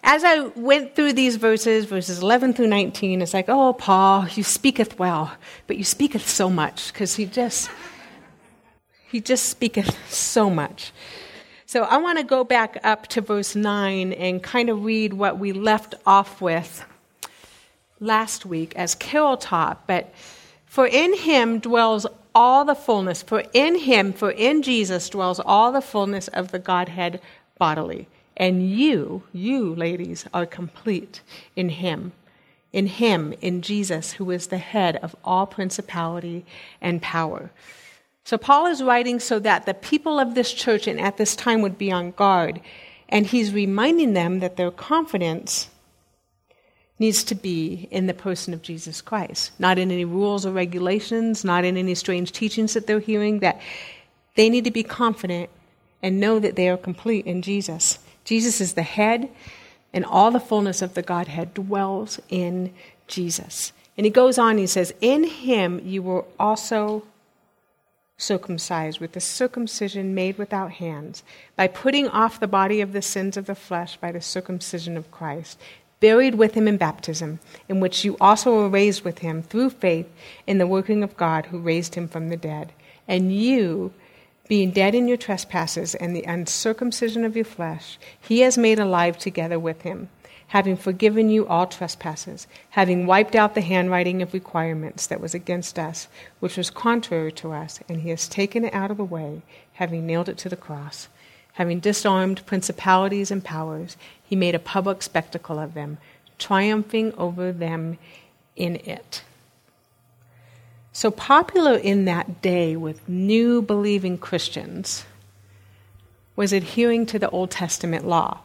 as I went through these verses 11 through 19, it's like, oh, Paul, you speaketh well, but you speaketh so much, because he just speaketh so much. So I want to go back up to verse 9 and kind of read what we left off with last week as Carol taught. But for in him dwells all the fullness, for in Jesus dwells all the fullness of the Godhead bodily. And you ladies, are complete in him, in Jesus, who is the head of all principality and power. So Paul is writing so that the people of this church and at this time would be on guard. And he's reminding them that their confidence needs to be in the person of Jesus Christ, not in any rules or regulations, not in any strange teachings that they're hearing, that they need to be confident and know that they are complete in Jesus. Jesus is the head, and all the fullness of the Godhead dwells in Jesus. And he goes on, he says, in him you were also circumcised with the circumcision made without hands, by putting off the body of the sins of the flesh by the circumcision of Christ, buried with him in baptism, in which you also were raised with him through faith in the working of God who raised him from the dead. And you, being dead in your trespasses and the uncircumcision of your flesh, he has made alive together with him, having forgiven you all trespasses, having wiped out the handwriting of requirements that was against us, which was contrary to us, and he has taken it out of the way, having nailed it to the cross. Having disarmed principalities and powers, he made a public spectacle of them, triumphing over them in it. So popular in that day with new believing Christians was adhering to the Old Testament law.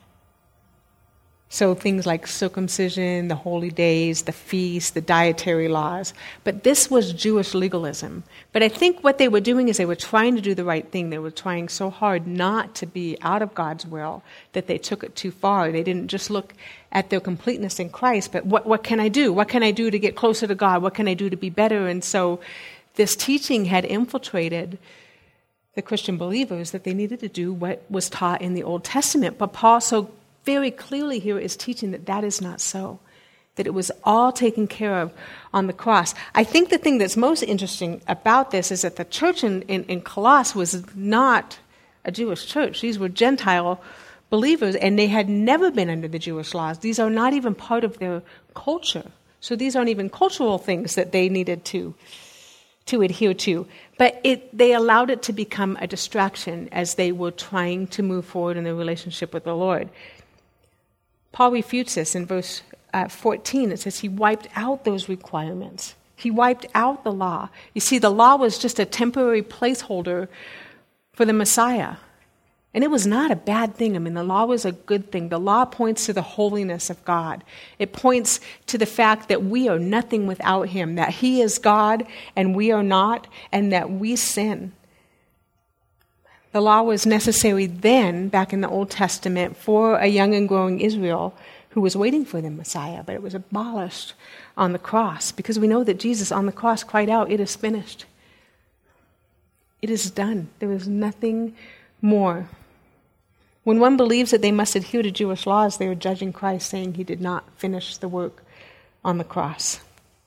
So things like circumcision, the holy days, the feasts, the dietary laws. But this was Jewish legalism. But I think what they were doing is they were trying to do the right thing. They were trying so hard not to be out of God's will that they took it too far. They didn't just look at their completeness in Christ, but what can I do? What can I do to get closer to God? What can I do to be better? And so this teaching had infiltrated the Christian believers that they needed to do what was taught in the Old Testament. But Paul so very clearly here is teaching that that is not so, that it was all taken care of on the cross. I think the thing that's most interesting about this is that the church in Colossae was not a Jewish church. These were Gentile believers, and they had never been under the Jewish laws. These are not even part of their culture. So these aren't even cultural things that they needed to adhere to. But they allowed it to become a distraction as they were trying to move forward in their relationship with the Lord. Paul refutes this in verse 14. It says he wiped out those requirements. He wiped out the law. You see, the law was just a temporary placeholder for the Messiah. And it was not a bad thing. I mean, the law was a good thing. The law points to the holiness of God. It points to the fact that we are nothing without him, that he is God and we are not, and that we sin. The law was necessary then, back in the Old Testament, for a young and growing Israel who was waiting for the Messiah, but it was abolished on the cross because we know that Jesus on the cross cried out, "It is finished." It is done. There is nothing more. When one believes that they must adhere to Jewish laws, they are judging Christ, saying he did not finish the work on the cross.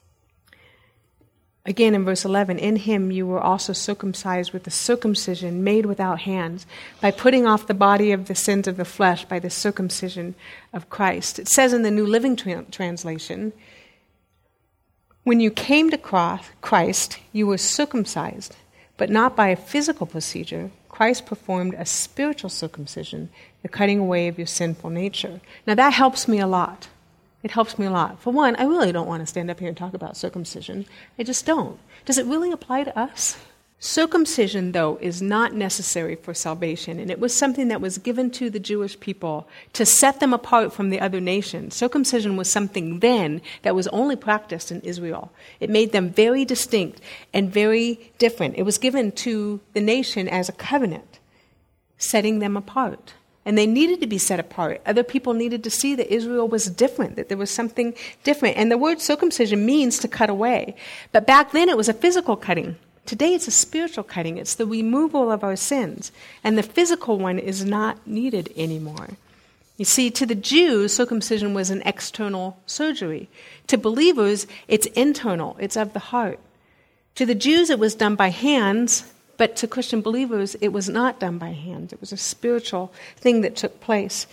Again, in verse 11, in him you were also circumcised with the circumcision made without hands, by putting off the body of the sins of the flesh by the circumcision of Christ. It says in the New Living Translation, when you came to Christ, you were circumcised, but not by a physical procedure. Christ performed a spiritual circumcision, the cutting away of your sinful nature. Now that helps me a lot. It helps me a lot. For one, I really don't want to stand up here and talk about circumcision. I just don't. Does it really apply to us? Circumcision, though, is not necessary for salvation, and it was something that was given to the Jewish people to set them apart from the other nations. Circumcision was something then that was only practiced in Israel. It made them very distinct and very different. It was given to the nation as a covenant, setting them apart. And they needed to be set apart. Other people needed to see that Israel was different, that there was something different. And the word circumcision means to cut away. But back then it was a physical cutting. Today it's a spiritual cutting. It's the removal of our sins. And the physical one is not needed anymore. You see, to the Jews, circumcision was an external surgery. To believers, it's internal. It's of the heart. To the Jews, it was done by hands, but to Christian believers, it was not done by hands. It was a spiritual thing that took place.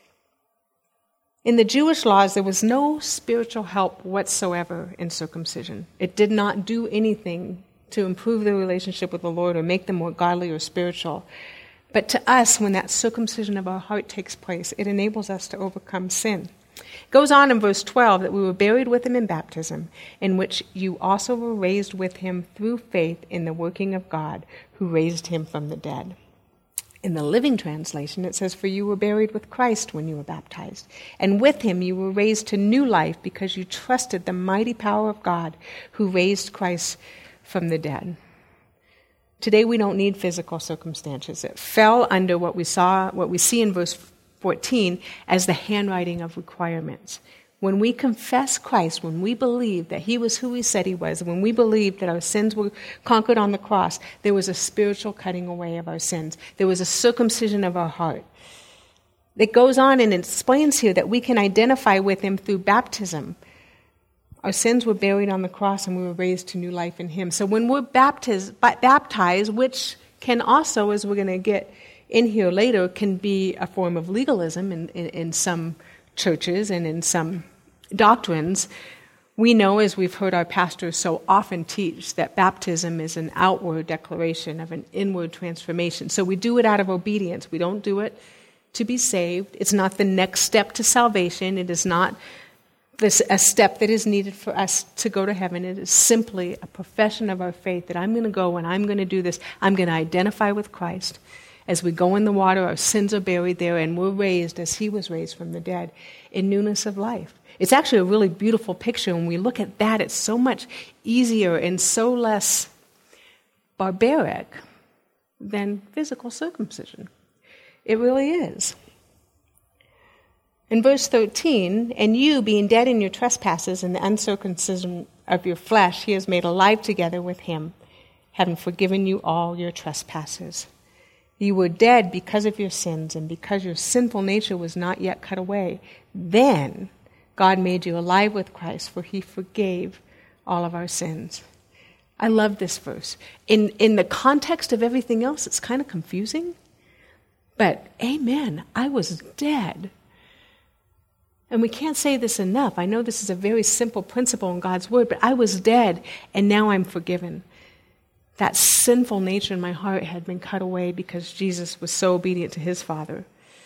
In the Jewish laws, there was no spiritual help whatsoever in circumcision. It did not do anything to improve their relationship with the Lord or make them more godly or spiritual. But to us, when that circumcision of our heart takes place, it enables us to overcome sin. It goes on in verse 12 that we were buried with him in baptism, in which you also were raised with him through faith in the working of God, who raised him from the dead. In the Living Translation, it says, for you were buried with Christ when you were baptized, and with him you were raised to new life because you trusted the mighty power of God who raised Christ from the dead. Today we don't need physical circumstances. It fell under what we see in verse 14 as the handwriting of requirements. When we confess Christ, when we believe that he was who he said he was, when we believe that our sins were conquered on the cross, there was a spiritual cutting away of our sins. There was a circumcision of our heart. It goes on and explains here that we can identify with him through baptism. Our sins were buried on the cross and we were raised to new life in him. So when we're baptized, which can also, as we're going to get in here later, can be a form of legalism in some churches and in some doctrines, we know, as we've heard our pastors so often teach, that baptism is an outward declaration of an inward transformation. So we do it out of obedience. We don't do it to be saved. It's not the next step to salvation. It is not a step that is needed for us to go to heaven. It is simply a profession of our faith that I'm going to go and I'm going to do this. I'm going to identify with Christ. As we go in the water, our sins are buried there, and we're raised as he was raised from the dead in newness of life. It's actually a really beautiful picture. When we look at that, it's so much easier and so less barbaric than physical circumcision. It really is. In verse 13, and you, being dead in your trespasses and the uncircumcision of your flesh, he has made alive together with him, having forgiven you all your trespasses. You were dead because of your sins and because your sinful nature was not yet cut away. Then God made you alive with Christ, for he forgave all of our sins. I love this verse. In the context of everything else, it's kind of confusing. But amen, I was dead. And we can't say this enough. I know this is a very simple principle in God's word, but I was dead, and now I'm forgiven. That sinful nature in my heart had been cut away because Jesus was so obedient to his Father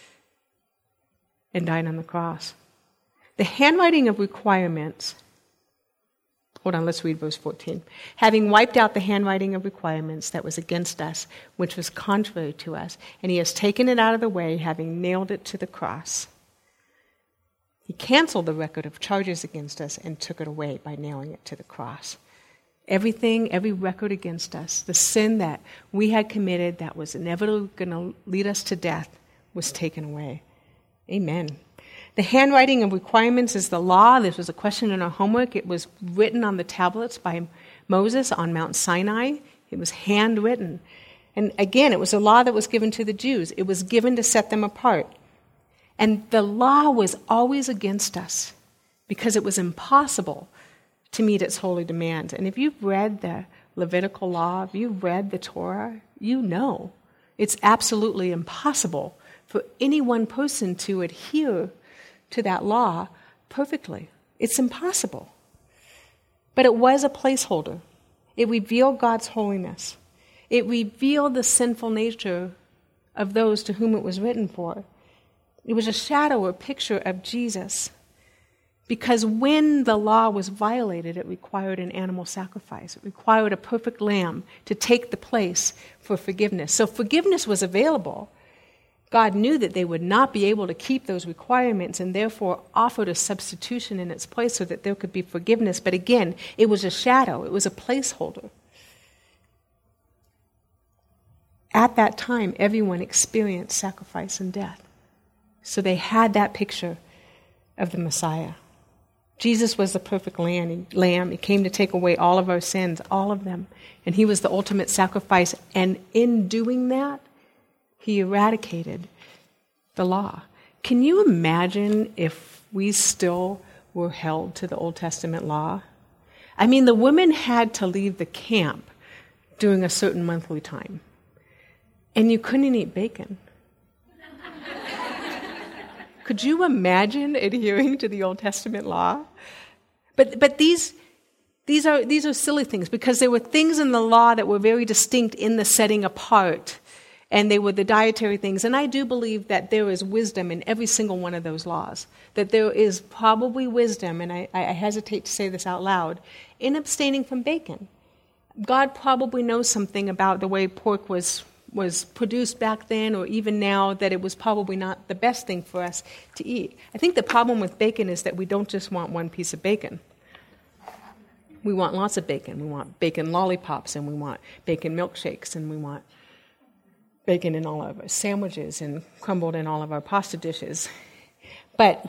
and died on the cross. The handwriting of requirements, hold on, let's read verse 14. Having wiped out the handwriting of requirements that was against us, which was contrary to us, and he has taken it out of the way, having nailed it to the cross. He canceled the record of charges against us and took it away by nailing it to the cross. Everything, every record against us, the sin that we had committed that was inevitably going to lead us to death, was taken away. Amen. The handwriting of requirements is the law. This was a question in our homework. It was written on the tablets by Moses on Mount Sinai. It was handwritten. And again, it was a law that was given to the Jews. It was given to set them apart. And the law was always against us because it was impossible to meet its holy demands. And if you've read the Levitical law, if you've read the Torah, you know it's absolutely impossible for any one person to adhere to that law perfectly. It's impossible. But it was a placeholder. It revealed God's holiness. It revealed the sinful nature of those to whom it was written for. It was a shadow or picture of Jesus. Because when the law was violated, it required an animal sacrifice. It required a perfect lamb to take the place for forgiveness. So forgiveness was available. God knew that they would not be able to keep those requirements and therefore offered a substitution in its place so that there could be forgiveness. But again, it was a shadow. It was a placeholder. At that time, everyone experienced sacrifice and death. So they had that picture of the Messiah. Jesus was the perfect lamb. He came to take away all of our sins, all of them. And he was the ultimate sacrifice. And in doing that, he eradicated the law. Can you imagine if we still were held to the Old Testament law? I mean, the women had to leave the camp during a certain monthly time. And you couldn't eat bacon. Could you imagine adhering to the Old Testament law? But these are silly things, because there were things in the law that were very distinct in the setting apart, and they were the dietary things. And I do believe that there is wisdom in every single one of those laws, that there is probably wisdom, and I hesitate to say this out loud, in abstaining from bacon. God probably knows something about the way pork was produced back then, or even now, that it was probably not the best thing for us to eat. I think the problem with bacon is that we don't just want one piece of bacon. We want lots of bacon. We want bacon lollipops, and we want bacon milkshakes, and we want bacon in all of our sandwiches and crumbled in all of our pasta dishes. But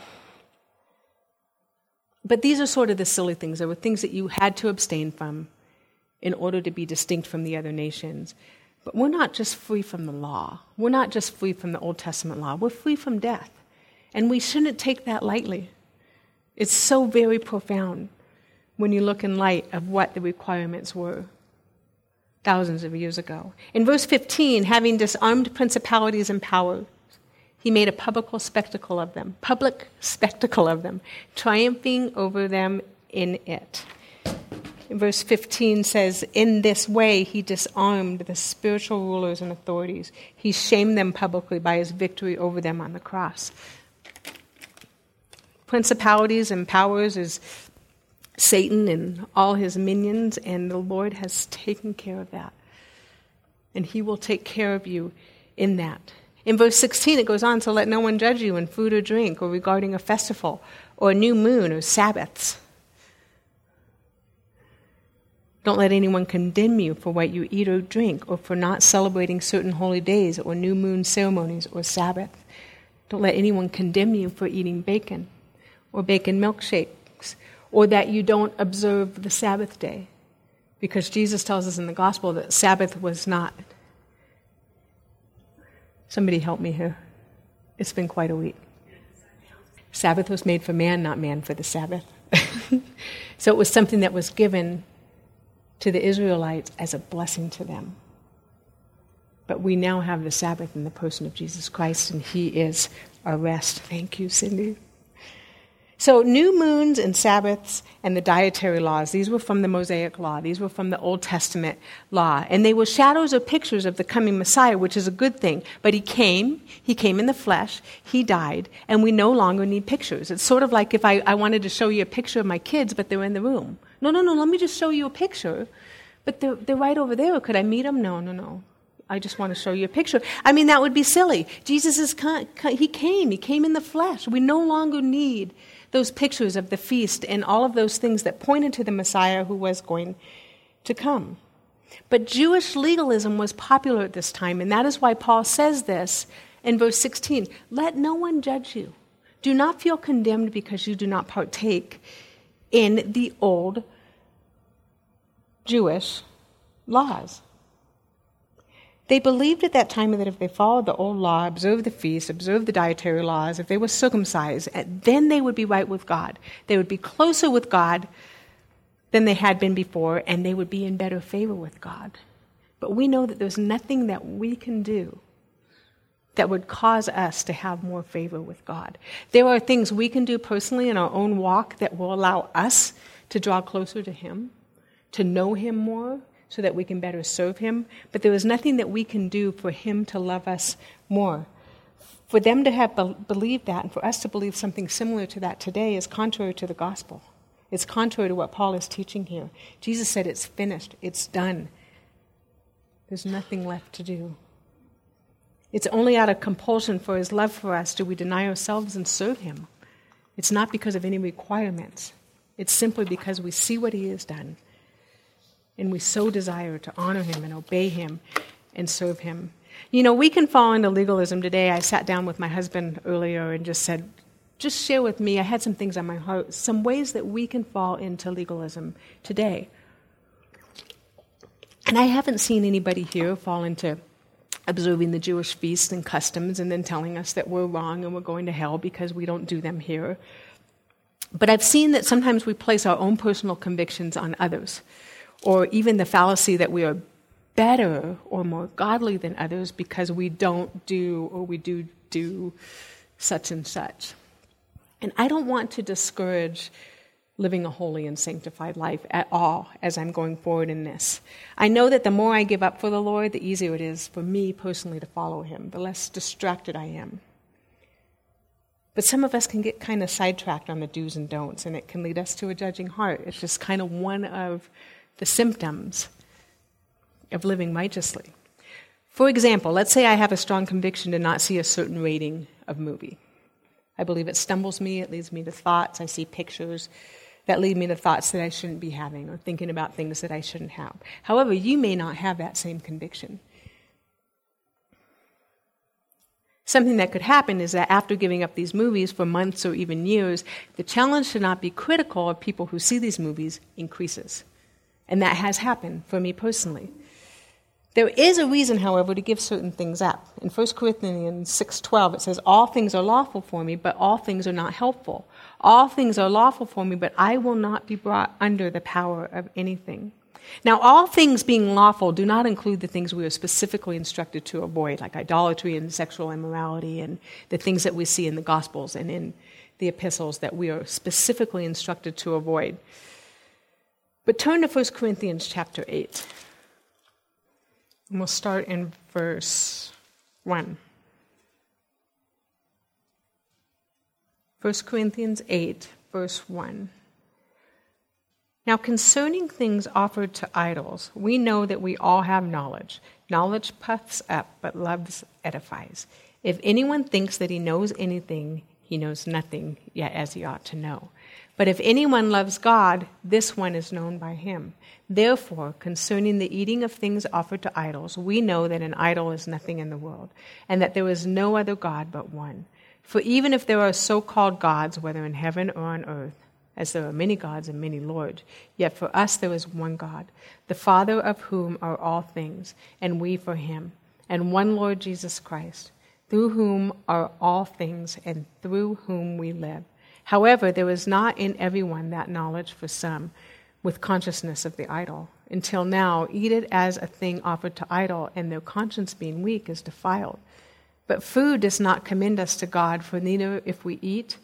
these are sort of the silly things. There were things that you had to abstain from in order to be distinct from the other nations. But we're not just free from the law. We're not just free from the Old Testament law. We're free from death. And we shouldn't take that lightly. It's so very profound when you look in light of what the requirements were thousands of years ago. In verse 15, having disarmed principalities and powers, he made a public spectacle of them, triumphing over them in it. In verse 15 says, in this way he disarmed the spiritual rulers and authorities. He shamed them publicly by his victory over them on the cross. Principalities and powers is Satan and all his minions, and the Lord has taken care of that. And he will take care of you in that. In verse 16 it goes on, so let no one judge you in food or drink, or regarding a festival, or a new moon, or Sabbaths. Don't let anyone condemn you for what you eat or drink, or for not celebrating certain holy days, or new moon ceremonies, or Sabbath. Don't let anyone condemn you for eating bacon, or bacon milkshakes, or that you don't observe the Sabbath day. Because Jesus tells us in the gospel that Sabbath was not. Somebody help me here. It's been quite a week. Sabbath was made for man, not man for the Sabbath. So it was something that was given to the Israelites as a blessing to them. But we now have the Sabbath in the person of Jesus Christ, and he is our rest. Thank you, Cindy. So new moons and Sabbaths and the dietary laws, these were from the Mosaic Law. These were from the Old Testament law. And they were shadows or pictures of the coming Messiah, which is a good thing. But he came in the flesh, he died, and we no longer need pictures. It's sort of like if I wanted to show you a picture of my kids, but they're in the room. No, let me just show you a picture. But they're right over there. Could I meet them? No. I just want to show you a picture. I mean, that would be silly. Jesus he came in the flesh. We no longer need those pictures of the feast and all of those things that pointed to the Messiah who was going to come. But Jewish legalism was popular at this time, and that is why Paul says this in verse 16. Let no one judge you. Do not feel condemned because you do not partake in the old Jewish laws. They believed at that time that if they followed the old law, observed the feast, observed the dietary laws, if they were circumcised, then they would be right with God. They would be closer with God than they had been before, and they would be in better favor with God. But we know that there's nothing that we can do that would cause us to have more favor with God. There are things we can do personally in our own walk that will allow us to draw closer to him, to know him more, so that we can better serve him. But there is nothing that we can do for him to love us more. For them to have believed that, and for us to believe something similar to that today, is contrary to the gospel. It's contrary to what Paul is teaching here. Jesus said it's finished, it's done. There's nothing left to do. It's only out of compulsion for his love for us do we deny ourselves and serve him. It's not because of any requirements. It's simply because we see what he has done, and we so desire to honor him and obey him and serve him. You know, we can fall into legalism today. I sat down with my husband earlier and just said, just share with me, I had some things on my heart, some ways that we can fall into legalism today. And I haven't seen anybody here fall into observing the Jewish feasts and customs and then telling us that we're wrong and we're going to hell because we don't do them here. But I've seen that sometimes we place our own personal convictions on others, or even the fallacy that we are better or more godly than others because we don't do or we do such and such. And I don't want to discourage living a holy and sanctified life at all as I'm going forward in this. I know that the more I give up for the Lord, the easier it is for me personally to follow him, the less distracted I am. But some of us can get kind of sidetracked on the do's and don'ts, and it can lead us to a judging heart. It's just kind of one of the symptoms of living righteously. For example, let's say I have a strong conviction to not see a certain rating of movie. I believe it stumbles me, it leads me to thoughts, I see pictures that lead me to thoughts that I shouldn't be having or thinking about things that I shouldn't have. However, you may not have that same conviction. Something that could happen is that after giving up these movies for months or even years, the challenge to not be critical of people who see these movies increases. And that has happened for me personally. There is a reason, however, to give certain things up. In 1 Corinthians 6:12, it says, "All things are lawful for me, but all things are not helpful. All things are lawful for me, but I will not be brought under the power of anything." Now, all things being lawful do not include the things we are specifically instructed to avoid, like idolatry and sexual immorality and the things that we see in the Gospels and in the epistles that we are specifically instructed to avoid. But turn to 1 Corinthians chapter 8. And we'll start in verse 1. 1 Corinthians 8, verse 1. "Now concerning things offered to idols, we know that we all have knowledge. Knowledge puffs up, but love edifies. If anyone thinks that he knows anything, he knows nothing yet as he ought to know. But if anyone loves God, this one is known by him. Therefore, concerning the eating of things offered to idols, we know that an idol is nothing in the world, and that there is no other God but one. For even if there are so-called gods, whether in heaven or on earth, as there are many gods and many lords, yet for us there is one God, the Father of whom are all things, and we for him, and one Lord Jesus Christ, through whom are all things, and through whom we live. However, there is not in everyone that knowledge for some, with consciousness of the idol. Until now, eat it as a thing offered to idol, and their conscience being weak is defiled. But food does not commend us to God, for neither if we eat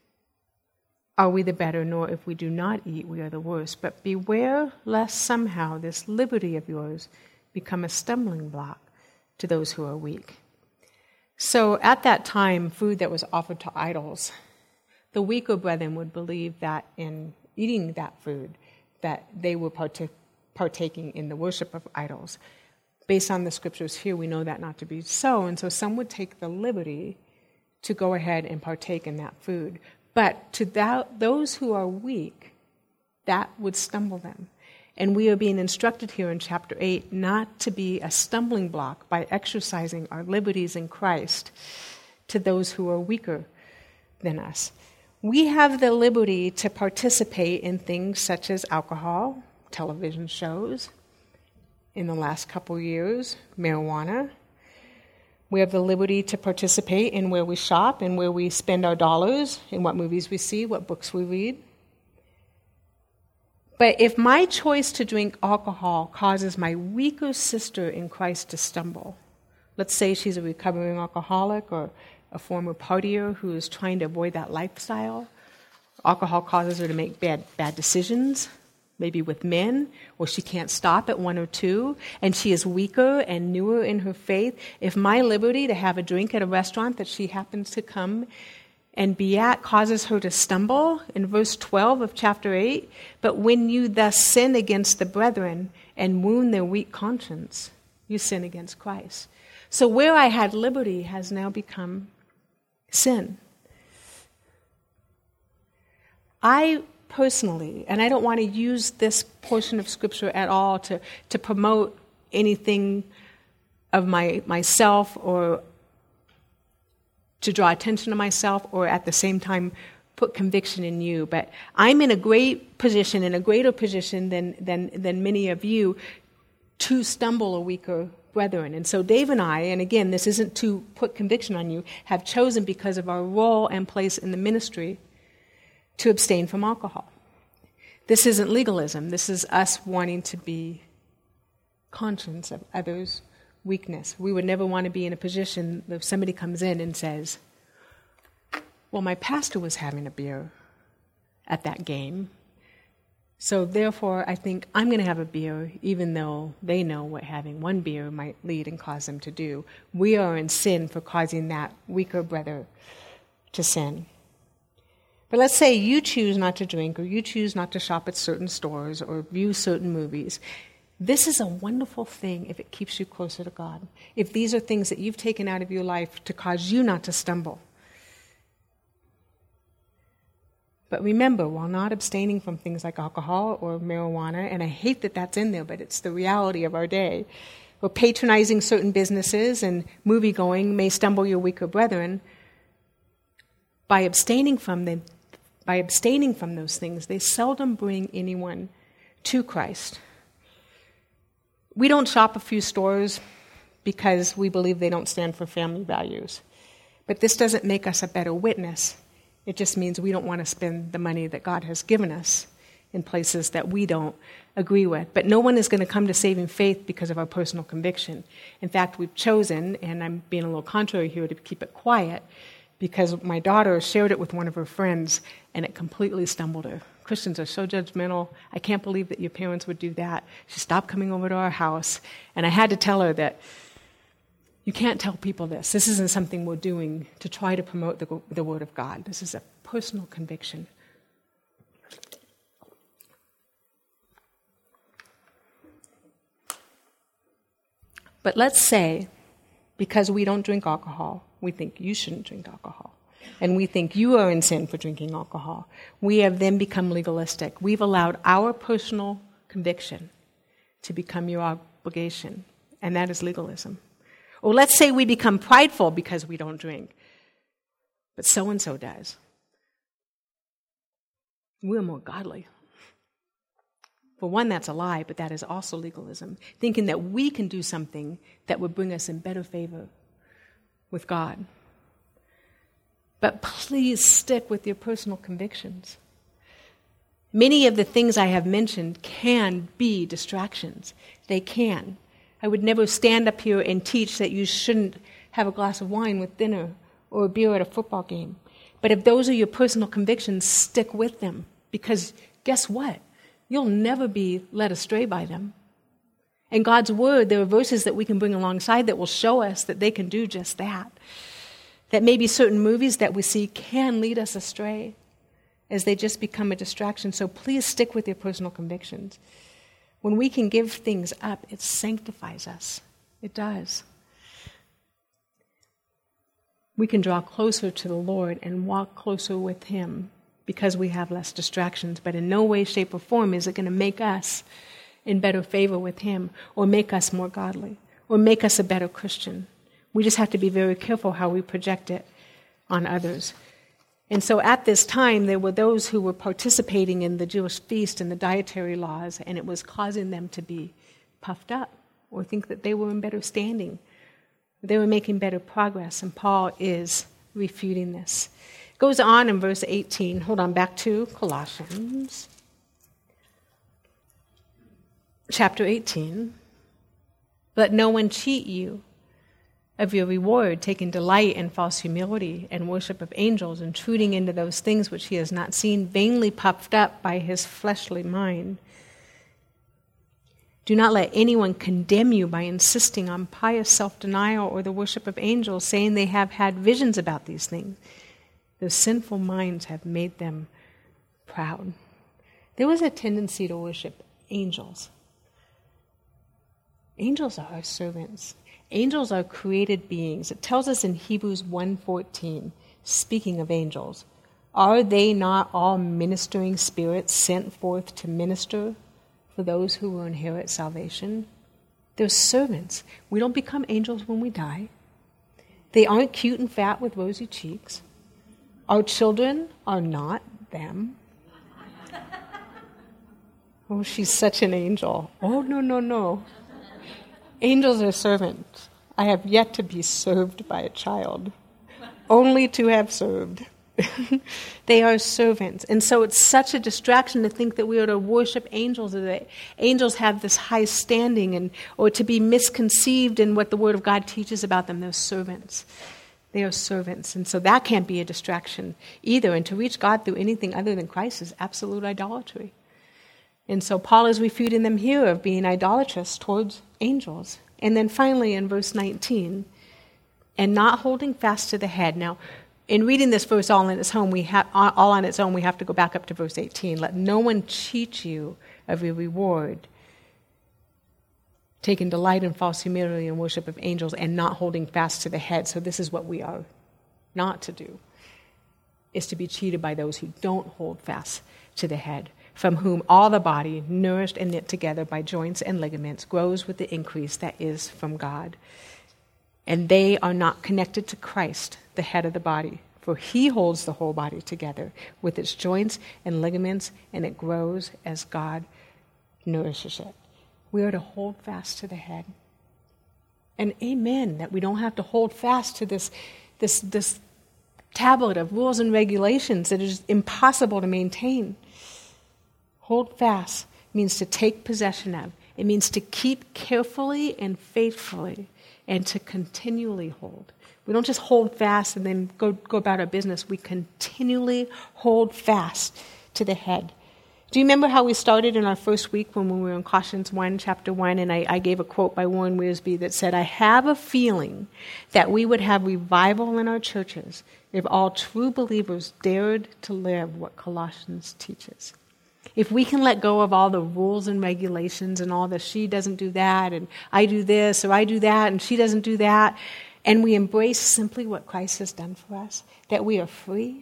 are we the better, nor if we do not eat we are the worse. But beware lest somehow this liberty of yours become a stumbling block to those who are weak." So at that time, food that was offered to idols, the weaker brethren would believe that in eating that food, that they were partaking in the worship of idols. Based on the scriptures here, we know that not to be so, and so some would take the liberty to go ahead and partake in that food. But to those who are weak, that would stumble them. And we are being instructed here in chapter 8 not to be a stumbling block by exercising our liberties in Christ to those who are weaker than us. We have the liberty to participate in things such as alcohol, television shows, in the last couple years, marijuana. We have the liberty to participate in where we shop and where we spend our dollars, in what movies we see, what books we read. But if my choice to drink alcohol causes my weaker sister in Christ to stumble, let's say she's a recovering alcoholic or a former partier who is trying to avoid that lifestyle, alcohol causes her to make bad decisions, maybe with men, or she can't stop at one or two, and she is weaker and newer in her faith. If my liberty to have a drink at a restaurant that she happens to come and be at causes her to stumble, in verse 12 of chapter 8, "But when you thus sin against the brethren and wound their weak conscience, you sin against Christ." So where I had liberty has now become sin. I personally, and I don't want to use this portion of Scripture at all to promote anything of myself or to draw attention to myself or at the same time put conviction in you, but I'm in a great position, in a greater position than many of you, to stumble a weaker brethren. And so Dave and I, and again, this isn't to put conviction on you, have chosen because of our role and place in the ministry to abstain from alcohol. This isn't legalism. This is us wanting to be conscious of others' weakness. We would never want to be in a position if somebody comes in and says, well, my pastor was having a beer at that game, so therefore I think I'm going to have a beer, even though they know what having one beer might lead and cause them to do. We are in sin for causing that weaker brother to sin. But let's say you choose not to drink, or you choose not to shop at certain stores or view certain movies. This is a wonderful thing if it keeps you closer to God. If these are things that you've taken out of your life to cause you not to stumble. But remember, while not abstaining from things like alcohol or marijuana, and I hate that that's in there, but it's the reality of our day, or patronizing certain businesses and movie-going may stumble your weaker brethren, by abstaining from those things, they seldom bring anyone to Christ. We don't shop a few stores because we believe they don't stand for family values. But this doesn't make us a better witness. It just means we don't want to spend the money that God has given us in places that we don't agree with. But no one is going to come to saving faith because of our personal conviction. In fact, we've chosen, and I'm being a little contrary here, to keep it quiet, because my daughter shared it with one of her friends, and it completely stumbled her. Christians are so judgmental. I can't believe that your parents would do that. She stopped coming over to our house, and I had to tell her that you can't tell people this. This isn't something we're doing to try to promote the Word of God. This is a personal conviction. But let's say, because we don't drink alcohol, we think you shouldn't drink alcohol, and we think you are in sin for drinking alcohol. We have then become legalistic. We've allowed our personal conviction to become your obligation, and that is legalism. Or let's say we become prideful because we don't drink, but so-and-so does. We're more godly. For one, that's a lie, but that is also legalism, thinking that we can do something that would bring us in better favor with God. But please stick with your personal convictions. Many of the things I have mentioned can be distractions. They can. I would never stand up here and teach that you shouldn't have a glass of wine with dinner or a beer at a football game. But if those are your personal convictions, stick with them. Because guess what? You'll never be led astray by them. In God's Word, there are verses that we can bring alongside that will show us that they can do just that. That maybe certain movies that we see can lead us astray as they just become a distraction. So please stick with your personal convictions. When we can give things up, it sanctifies us. It does. We can draw closer to the Lord and walk closer with Him because we have less distractions. But in no way, shape, or form is it going to make us in better favor with Him or make us more godly or make us a better Christian. We just have to be very careful how we project it on others. And so at this time, there were those who were participating in the Jewish feast and the dietary laws, and it was causing them to be puffed up or think that they were in better standing. They were making better progress, and Paul is refuting this. It goes on in verse 18. Hold on, back to Colossians. Chapter 18. Let no one cheat you of your reward, taking delight in false humility and worship of angels, intruding into those things which he has not seen, vainly puffed up by his fleshly mind. Do not let anyone condemn you by insisting on pious self-denial or the worship of angels, saying they have had visions about these things. Their sinful minds have made them proud. There was a tendency to worship angels. Angels are our servants. Angels are created beings. It tells us in Hebrews 1:14, speaking of angels, are they not all ministering spirits sent forth to minister for those who will inherit salvation? They're servants. We don't become angels when we die. They aren't cute and fat with rosy cheeks. Our children are not them. Oh, she's such an angel. Oh, no. Angels are servants. I have yet to be served by a child, only to have served. They are servants. And so it's such a distraction to think that we are to worship angels, or that angels have this high standing, or to be misconceived in what the Word of God teaches about them. They're servants. They are servants. And so that can't be a distraction either. And to reach God through anything other than Christ is absolute idolatry. And so Paul is refuting them here of being idolatrous towards angels. And then finally in verse 19, and not holding fast to the head. Now, in reading this verse all on its own, we have to go back up to verse 18. Let no one cheat you of your reward, taking delight in false humility and worship of angels, and not holding fast to the head. So this is what we are not to do, is to be cheated by those who don't hold fast to the head, from whom all the body, nourished and knit together by joints and ligaments, grows with the increase that is from God. And they are not connected to Christ, the head of the body, for he holds the whole body together with its joints and ligaments, and it grows as God nourishes it. We are to hold fast to the head. And amen, that we don't have to hold fast to this tablet of rules and regulations that is impossible to maintain. Hold fast means to take possession of. It means to keep carefully and faithfully, and to continually hold. We don't just hold fast and then go about our business. We continually hold fast to the head. Do you remember how we started in our first week when we were in Colossians 1, chapter 1, and I gave a quote by Warren Wiersbe that said, I have a feeling that we would have revival in our churches if all true believers dared to live what Colossians teaches. If we can let go of all the rules and regulations and all the she doesn't do that and I do this or I do that and she doesn't do that, and we embrace simply what Christ has done for us, that we are free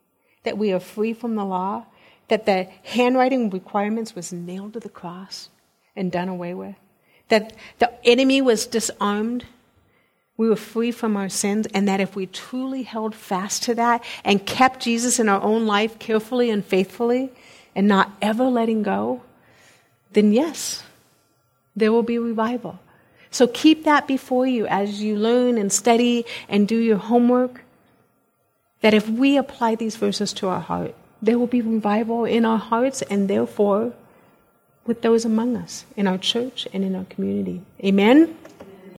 from the law, that the handwriting requirements was nailed to the cross and done away with, that the enemy was disarmed, we were free from our sins, and that if we truly held fast to that and kept Jesus in our own life carefully and faithfully, and not ever letting go, then yes, there will be revival. So keep that before you as you learn and study and do your homework, that if we apply these verses to our heart, there will be revival in our hearts and therefore with those among us, in our church and in our community. Amen?